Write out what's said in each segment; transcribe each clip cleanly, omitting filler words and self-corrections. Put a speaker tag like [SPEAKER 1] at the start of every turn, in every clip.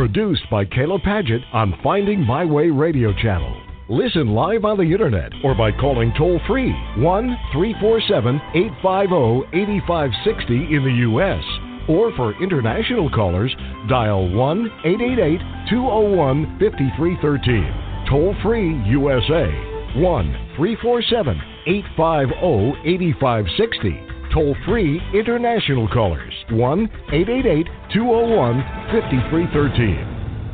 [SPEAKER 1] Produced by Kayla Padgett on Finding My Way Radio Channel. Listen live on the internet or by calling toll-free 1-347-850-8560 in the U.S. Or for international callers, dial 1-888-201-5313. Toll-free USA, 1-347-850-8560. Toll-free international callers, 1-888-201-5313.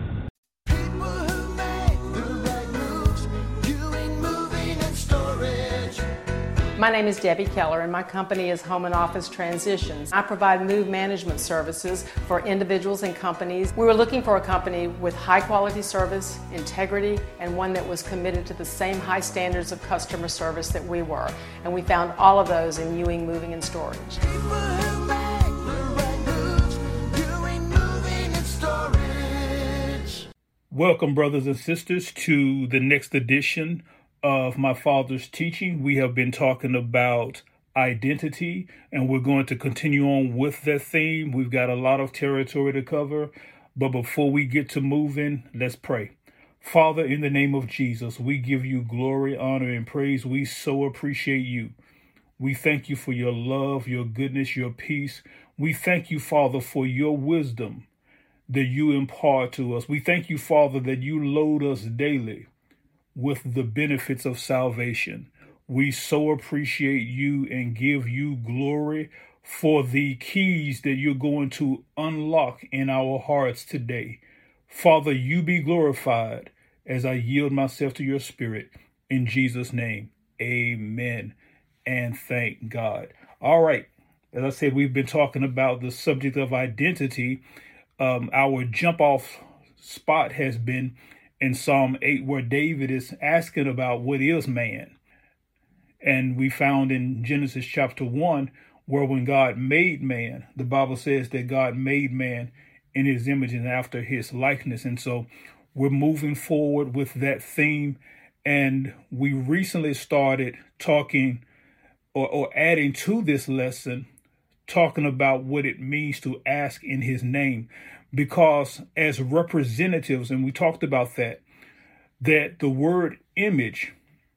[SPEAKER 2] My name is Debbie Keller, and my company is Home and Office Transitions. I provide move management services for individuals and companies. We were looking for a company with high quality service, integrity, and one that was committed to the same high standards of customer service that we were. And we found all of those in Ewing Moving and Storage.
[SPEAKER 3] Welcome, brothers and sisters, to the next edition of my father's teaching. We have been talking about identity, and we're going to continue on with that theme. We've got a lot of territory to cover, but before we get to moving, let's pray. Father, in the name of Jesus, we give you glory, honor, and praise. We so appreciate you. We thank you for your love, your goodness, your peace. We thank you, Father, for your wisdom that you impart to us. We thank you, Father, that you load us daily with the benefits of salvation. We so appreciate you and give you glory for the keys that you're going to unlock in our hearts today. Father, you be glorified as I yield myself to your spirit. In Jesus' name, amen. And thank God. All right. As I said, we've been talking about the subject of identity. Our jump off spot has been in Psalm 8, where David is asking about what is man. And we found in Genesis chapter 1, where when God made man, the Bible says that God made man in his image and after his likeness. And so we're moving forward with that theme. And we recently started talking or adding to this lesson, talking about what it means to ask in his name. Because as representatives, and we talked about that the word image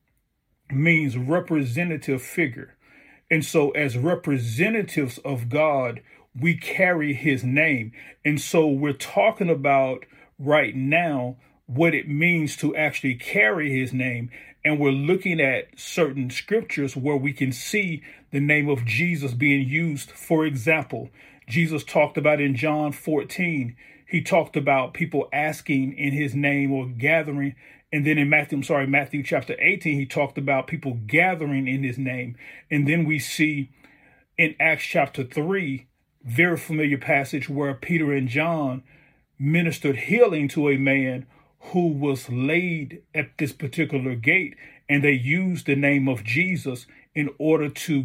[SPEAKER 3] means representative figure. And so as representatives of God, we carry his name. And so we're talking about right now what it means to actually carry his name. And we're looking at certain scriptures where we can see the name of Jesus being used. For example, Jesus talked about in John 14, he talked about people asking in his name or gathering. And then in Matthew chapter 18, he talked about people gathering in his name. And then we see in Acts chapter 3, very familiar passage where Peter and John ministered healing to a man who was laid at this particular gate. And they used the name of Jesus in order to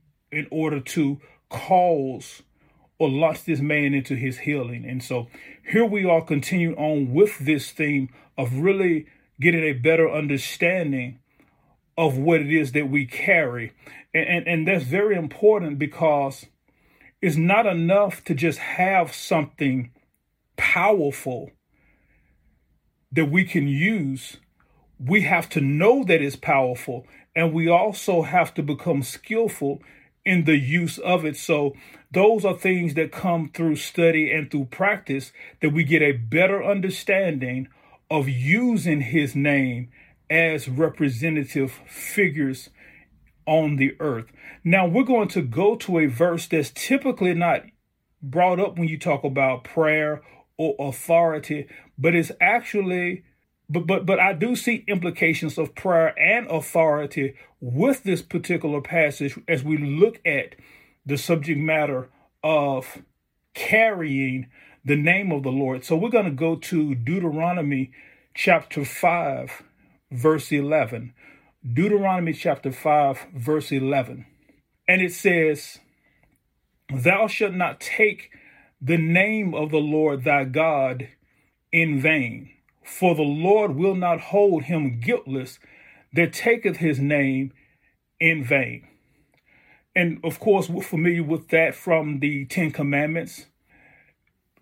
[SPEAKER 3] cause or launch this man into his healing. And so here we are continuing on with this theme of really getting a better understanding of what it is that we carry. And that's very important, because it's not enough to just have something powerful that we can use. We have to know that it's powerful, and we also have to become skillful in the use of it. So those are things that come through study and through practice, that we get a better understanding of using his name as representative figures on the earth. Now we're going to go to a verse that's typically not brought up when you talk about prayer or authority, but it's actually But I do see implications of prayer and authority with this particular passage as we look at the subject matter of carrying the name of the Lord. So we're going to go to Deuteronomy chapter 5, verse 11. Deuteronomy chapter 5, verse 11. And it says, "Thou shalt not take the name of the Lord thy God in vain. For the Lord will not hold him guiltless that taketh his name in vain." And of course, we're familiar with that from the Ten Commandments.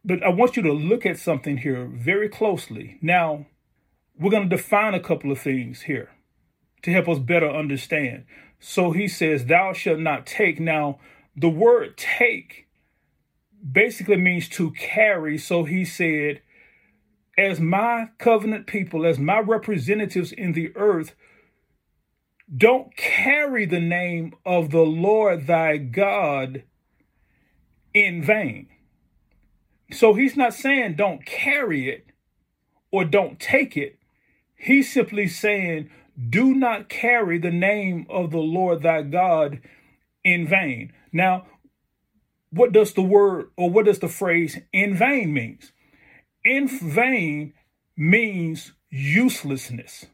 [SPEAKER 3] But I want you to look at something here very closely. Now, we're going to define a couple of things here to help us better understand. So he says, thou shalt not take. Now, the word take basically means to carry. So he said, as my covenant people, as my representatives in the earth, don't carry the name of the Lord thy God in vain. So he's not saying don't carry it or don't take it. He's simply saying, do not carry the name of the Lord thy God in vain. Now, what does the word or what does the phrase in vain means? In vain means uselessness.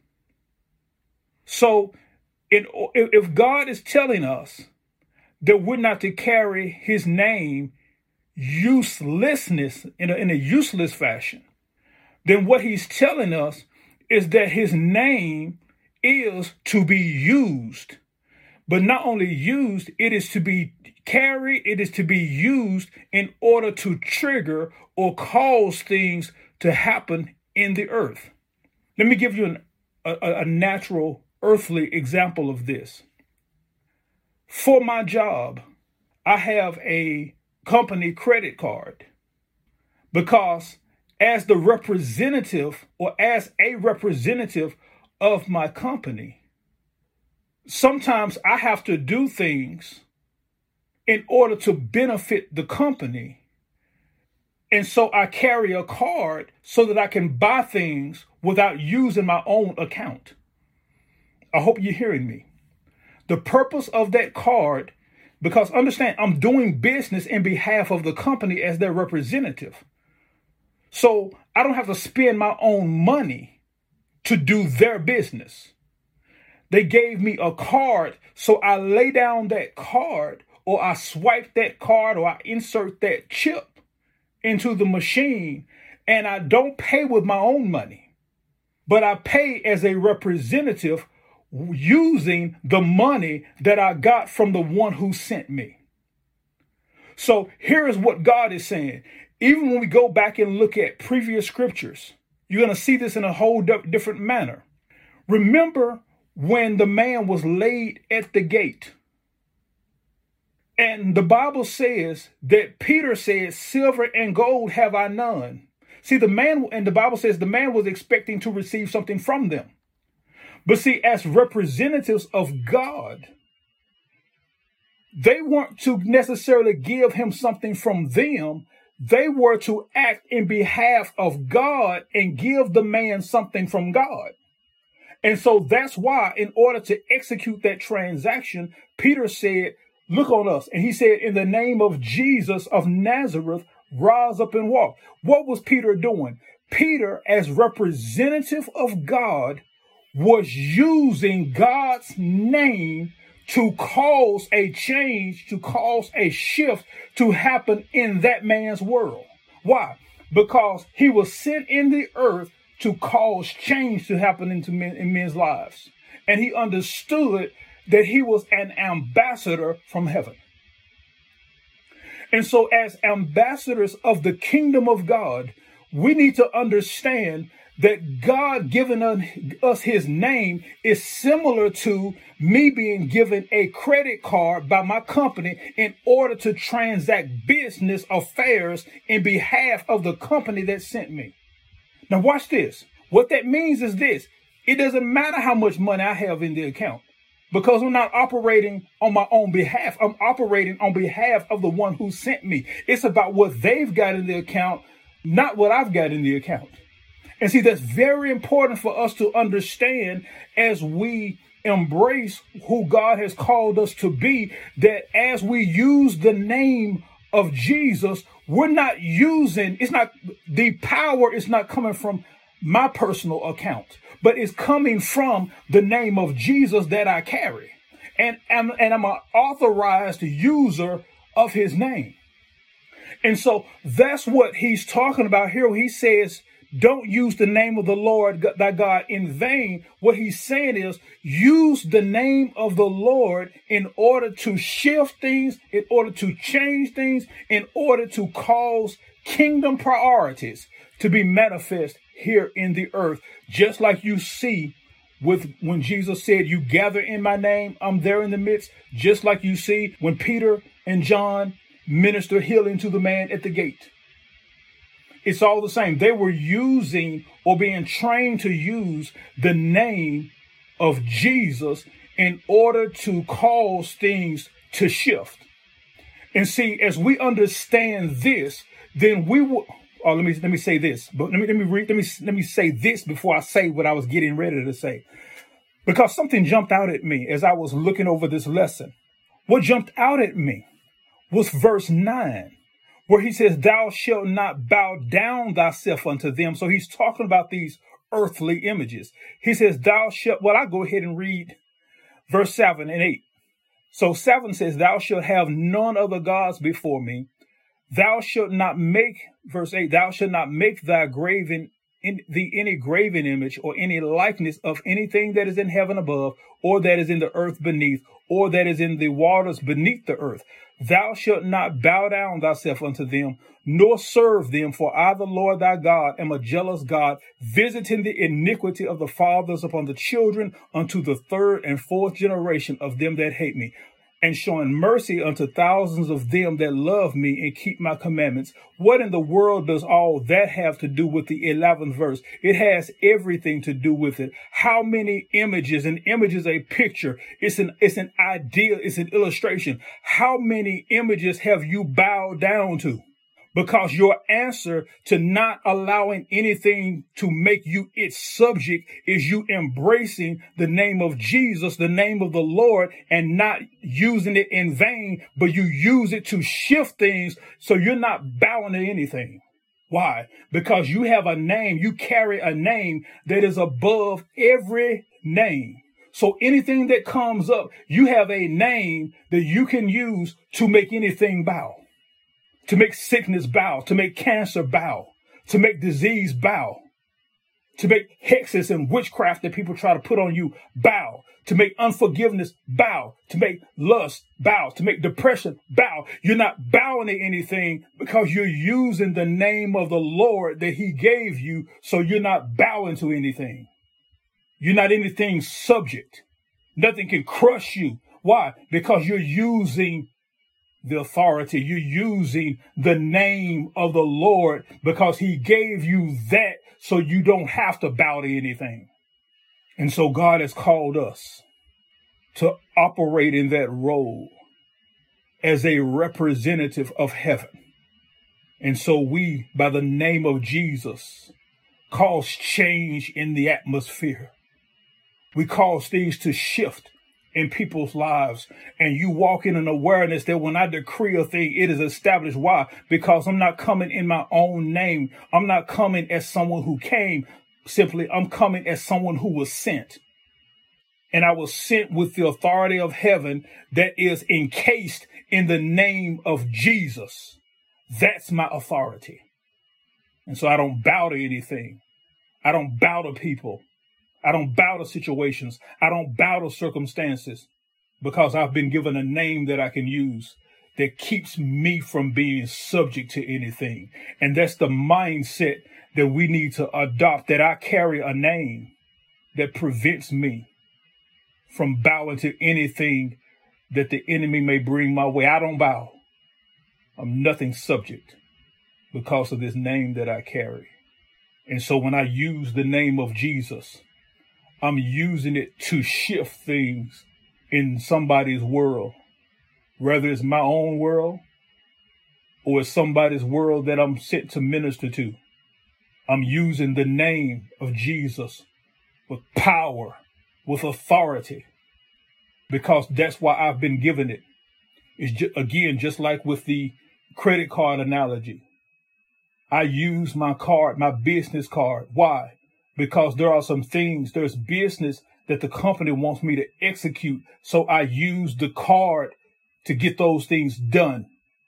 [SPEAKER 3] So if God is telling us that we're not to carry his name uselessness in a useless fashion, then what he's telling us is that his name is to be used. But not only used, it is to be carried, it is to be used in order to trigger or cause things to happen in the earth. Let me give you a natural earthly example of this. For my job, I have a company credit card because as the representative or as a representative of my company, sometimes I have to do things in order to benefit the company. And so I carry a card so that I can buy things without using my own account. I hope you're hearing me. The purpose of that card, because understand, I'm doing business in behalf of the company as their representative. So I don't have to spend my own money to do their business. They gave me a card, so I lay down that card, or I swipe that card, or I insert that chip into the machine, and I don't pay with my own money, but I pay as a representative using the money that I got from the one who sent me. So here is what God is saying. Even when we go back and look at previous scriptures, you're going to see this in a whole different manner. Remember when the man was laid at the gate, and the Bible says that Peter said, silver and gold have I none. See, the Bible says the man was expecting to receive something from them. But see, as representatives of God, they weren't to necessarily give him something from them. They were to act in behalf of God and give the man something from God. And so that's why, in order to execute that transaction, Peter said, look on us. And he said, in the name of Jesus of Nazareth, rise up and walk. What was Peter doing? Peter, as representative of God, was using God's name to cause a change, to cause a shift to happen in that man's world. Why? Because he was sent in the earth to cause change to happen in men's lives. And he understood that he was an ambassador from heaven. And so as ambassadors of the kingdom of God, we need to understand that God giving us his name is similar to me being given a credit card by my company in order to transact business affairs in behalf of the company that sent me. Now watch this. What that means is this. It doesn't matter how much money I have in the account, because I'm not operating on my own behalf. I'm operating on behalf of the one who sent me. It's about what they've got in the account, not what I've got in the account. And see, that's very important for us to understand as we embrace who God has called us to be, that as we use the name of Jesus, we're not using, the power is not coming from my personal account, but it's coming from the name of Jesus that I carry. And I'm an authorized user of his name. And so that's what he's talking about here. He says, don't use the name of the Lord thy God in vain. What he's saying is use the name of the Lord in order to shift things, in order to change things, in order to cause kingdom priorities to be manifest here in the earth, just like you see with when Jesus said, you gather in my name, I'm there in the midst, just like you see when Peter and John ministered healing to the man at the gate. It's all the same. They were using or being trained to use the name of Jesus in order to cause things to shift. And see, as we understand this, then we will. Oh, let me say this. But let me say this before I say what I was getting ready to say, because something jumped out at me as I was looking over this lesson. What jumped out at me was verse 9, where he says, "Thou shalt not bow down thyself unto them." So he's talking about these earthly images. He says, "Thou shalt." Well, I go ahead and read verse 7 and 8. So 7 says, "Thou shalt have none other gods before me. Thou shalt not make," verse 8, "thou shalt not make thy graven in thee any graven image or any likeness of anything that is in heaven above, or that is in the earth beneath, or that is in the waters beneath the earth. Thou shalt not bow down thyself unto them, nor serve them, for I, the Lord thy God, am a jealous God, visiting the iniquity of the fathers upon the children unto the third and fourth generation of them that hate me, and showing mercy unto thousands of them that love me and keep my commandments." What in the world does all that have to do with the 11th verse? It has everything to do with it. How many images? An image is a picture. It's an idea. It's an illustration. How many images have you bowed down to? Because your answer to not allowing anything to make you its subject is you embracing the name of Jesus, the name of the Lord, and not using it in vain, but you use it to shift things so you're not bowing to anything. Why? Because you have a name, you carry a name that is above every name. So anything that comes up, you have a name that you can use to make anything bow. To make sickness bow, to make cancer bow, to make disease bow, to make hexes and witchcraft that people try to put on you bow, to make unforgiveness bow, to make lust bow, to make depression bow. You're not bowing to anything because you're using the name of the Lord that he gave you, so you're not bowing to anything. You're not anything subject. Nothing can crush you. Why? Because you're using the authority. You're using the name of the Lord because he gave you that so you don't have to bow to anything. And so God has called us to operate in that role as a representative of heaven. And so we, by the name of Jesus, cause change in the atmosphere. We cause things to shift in people's lives, and you walk in an awareness that when I decree a thing, it is established. Why? Because I'm not coming in my own name. I'm not coming as someone who came. Simply, I'm coming as someone who was sent. And I was sent with the authority of heaven that is encased in the name of Jesus. That's my authority. And so I don't bow to anything. I don't bow to people. I don't bow to situations. I don't bow to circumstances, because I've been given a name that I can use that keeps me from being subject to anything. And that's the mindset that we need to adopt, that I carry a name that prevents me from bowing to anything that the enemy may bring my way. I don't bow. I'm nothing subject because of this name that I carry. And so when I use the name of Jesus, I'm using it to shift things in somebody's world, whether it's my own world or it's somebody's world that I'm sent to minister to. I'm using the name of Jesus with power, with authority, because that's why I've been given it. It's again, just like with the credit card analogy. I use my card, my business card. Why? Because there are some things, there's business that the company wants me to execute. So I use the card to get those things done.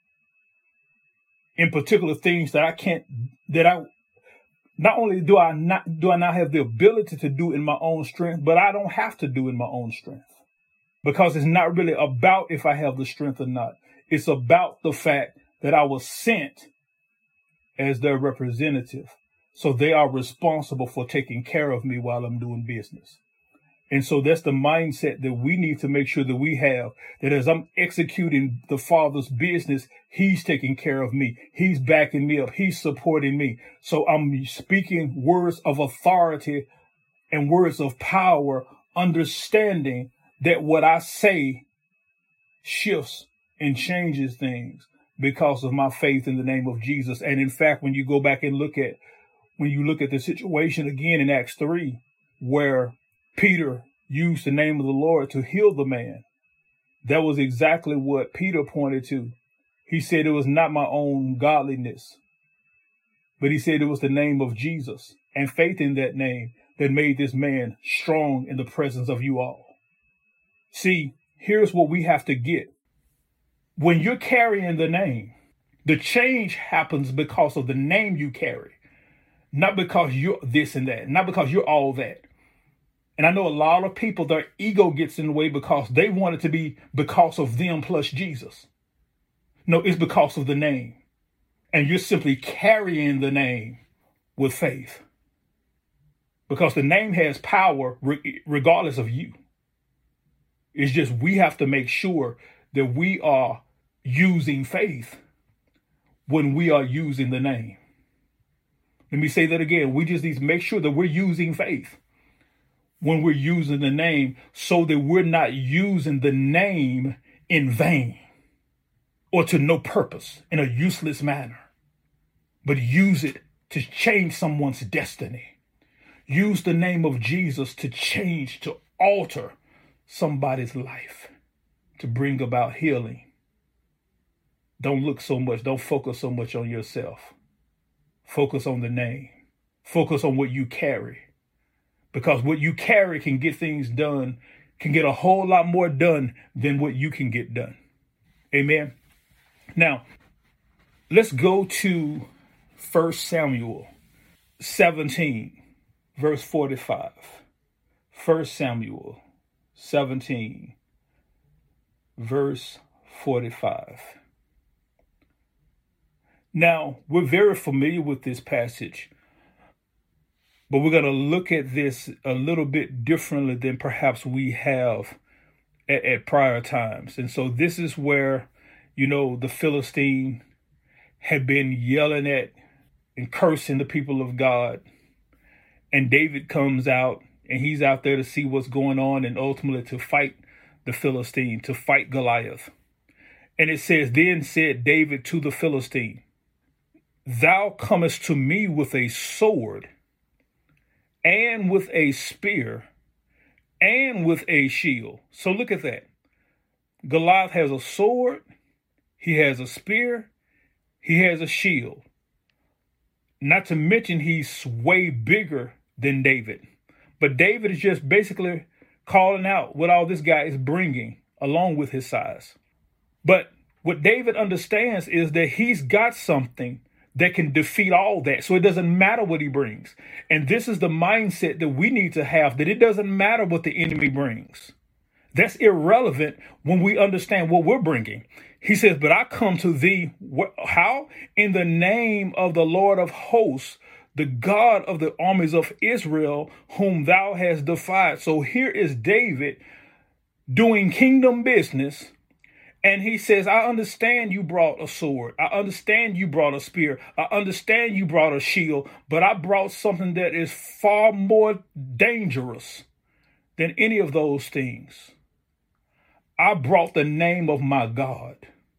[SPEAKER 3] In particular things that I can't, that I, not only do I not have the ability to do in my own strength, but I don't have to do in my own strength. Because it's not really about if I have the strength or not. It's about the fact that I was sent as their representative. So they are responsible for taking care of me while I'm doing business. And so that's the mindset that we need to make sure that we have, that as I'm executing the Father's business, he's taking care of me. He's backing me up. He's supporting me. So I'm speaking words of authority and words of power, understanding that what I say shifts and changes things because of my faith in the name of Jesus. And in fact, when you go back and look at the situation again in Acts 3, where Peter used the name of the Lord to heal the man, that was exactly what Peter pointed to. He said it was not my own godliness, but he said it was the name of Jesus and faith in that name that made this man strong in the presence of you all. See, here's what we have to get. When you're carrying the name, the change happens because of the name you carry, not because you're this and that, not because you're all that. And I know a lot of people, their ego gets in the way because they want it to be because of them plus Jesus. No, it's because of the name. And you're simply carrying the name with faith. Because the name has power regardless of you. It's just we have to make sure that we are using faith when we are using the name. Let me say that again. We just need to make sure that we're using faith when we're using the name, so that we're not using the name in vain or to no purpose in a useless manner, but use it to change someone's destiny. Use the name of Jesus to change, to alter somebody's life, to bring about healing. Don't focus so much on yourself. Focus on the name. Focus on what you carry. Because what you carry can get things done, can get a whole lot more done than what you can get done. Amen. Now, let's go to 1 Samuel 17, verse 45. 1 Samuel 17, verse 45. Now, we're very familiar with this passage, but we're going to look at this a little bit differently than perhaps we have at prior times. And so this is where, the Philistine had been yelling at and cursing the people of God. And David comes out, and he's out there to see what's going on and ultimately to fight the Philistine, to fight Goliath. And it says, then said David to the Philistine, thou comest to me with a sword and with a spear and with a shield. So look at that. Goliath has a sword, he has a spear, he has a shield. Not to mention he's way bigger than David. But David is just basically calling out what all this guy is bringing along with his size. But what David understands is that he's got something that can defeat all that. So it doesn't matter what he brings. And this is the mindset that we need to have, that it doesn't matter what the enemy brings. That's irrelevant when we understand what we're bringing. He says, but I come to thee, how? In the name of the Lord of hosts, the God of the armies of Israel, whom thou hast defied. So here is David doing kingdom business. And he says, I understand you brought a sword. I understand you brought a spear. I understand you brought a shield. But I brought something that is far more dangerous than any of those things. I brought the name of my God.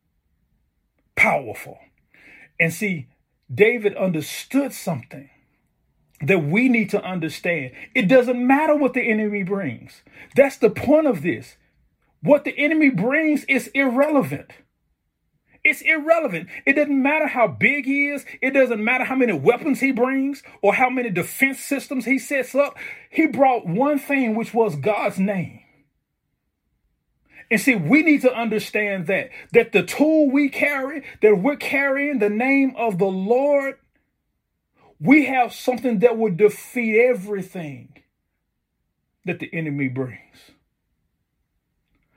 [SPEAKER 3] Powerful. And see, David understood something that we need to understand. It doesn't matter what the enemy brings. That's the point of this. What the enemy brings is irrelevant. It's irrelevant. It doesn't matter how big he is. It doesn't matter how many weapons he brings or how many defense systems he sets up. He brought one thing, which was God's name. And see, we need to understand that the tool we carry, that we're carrying the name of the Lord, we have something that will defeat everything that the enemy brings.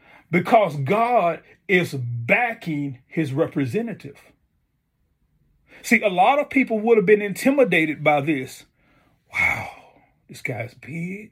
[SPEAKER 3] Because God is backing his representative. See, a lot of people would have been intimidated by this. Wow, this guy's big.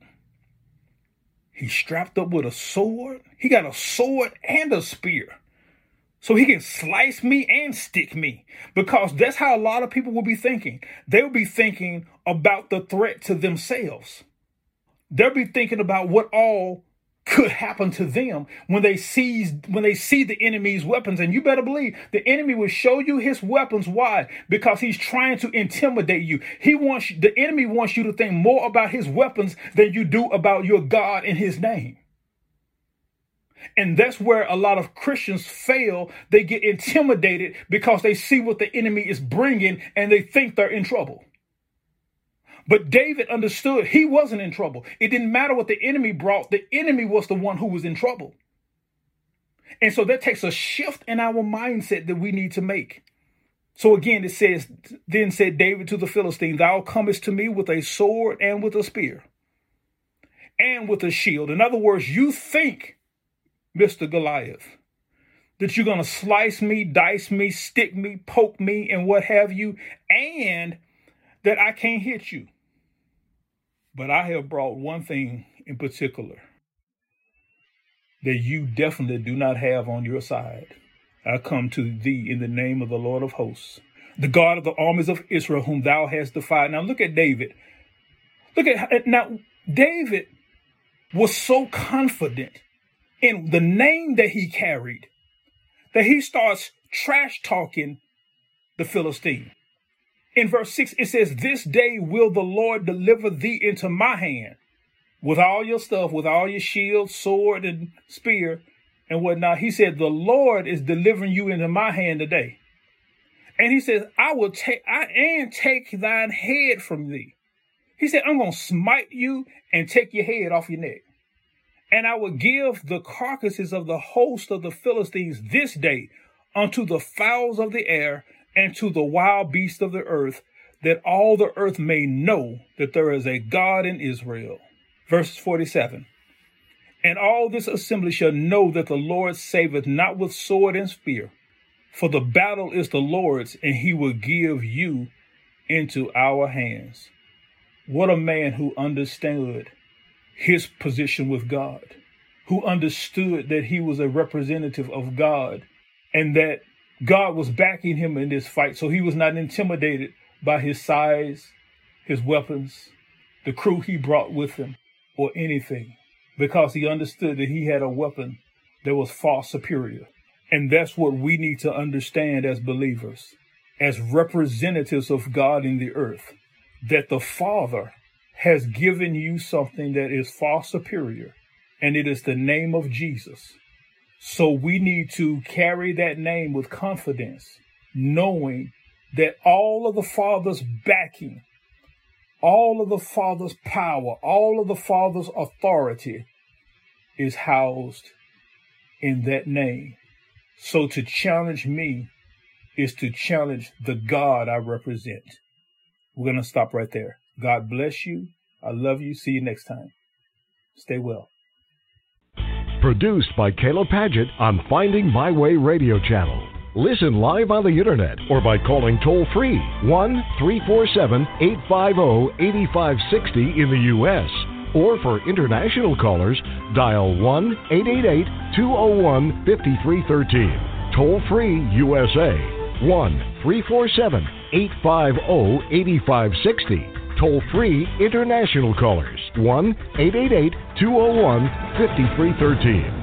[SPEAKER 3] He's strapped up with a sword. He got a sword and a spear. So he can slice me and stick me, because that's how a lot of people will be thinking. They'll be thinking about the threat to themselves. They'll be thinking about what all could happen to them when they see the enemy's weapons. And you better believe the enemy will show you his weapons. Why? Because he's trying to intimidate you. The enemy wants you to think more about his weapons than you do about your God and his name. And that's where a lot of Christians fail. They get intimidated because they see what the enemy is bringing and they think they're in trouble. But David understood he wasn't in trouble. It didn't matter what the enemy brought. The enemy was the one who was in trouble. And so that takes a shift in our mindset that we need to make. So again, it says, then said David to the Philistine, thou comest to me with a sword and with a spear and with a shield. In other words, you think, Mr. Goliath, that you're going to slice me, dice me, stick me, poke me, and what have you, and that I can't hit you. But I have brought one thing in particular that you definitely do not have on your side. I come to thee in the name of the Lord of hosts, the God of the armies of Israel, whom thou hast defied. Now look at David. Now David was so confident in the name that he carried that he starts trash talking the Philistine. In verse 6, it says, this day will the Lord deliver thee into my hand with all your stuff, with all your shield, sword, and spear, and whatnot. He said, the Lord is delivering you into my hand today. And he says, I take thine head from thee. He said, I'm going to smite you and take your head off your neck. And I will give the carcasses of the host of the Philistines this day unto the fowls of the air and to the wild beasts of the earth, that all the earth may know that there is a God in Israel. Verse 47. And all this assembly shall know that the Lord saveth not with sword and spear, for the battle is the Lord's, and he will give you into our hands. What a man who understood his position with God, who understood that he was a representative of God and that God was backing him in this fight. So he was not intimidated by his size, his weapons, the crew he brought with him, or anything, because he understood that he had a weapon that was far superior. And that's what we need to understand as believers, as representatives of God in the earth, that the Father has given you something that is far superior, and it is the name of Jesus. So we need to carry that name with confidence, knowing that all of the Father's backing, all of the Father's power, all of the Father's authority is housed in that name. So to challenge me is to challenge the God I represent. We're going to stop right there. God bless you. I love you. See you next time. Stay well.
[SPEAKER 1] Produced by Caleb Paget on Finding My Way Radio Channel. Listen live on the internet or by calling toll-free 1-347-850-8560 in the U.S. Or for international callers, dial 1-888-201-5313. Toll-free USA, 1-347-850-8560. Toll-free international callers, 1-888-201-5313.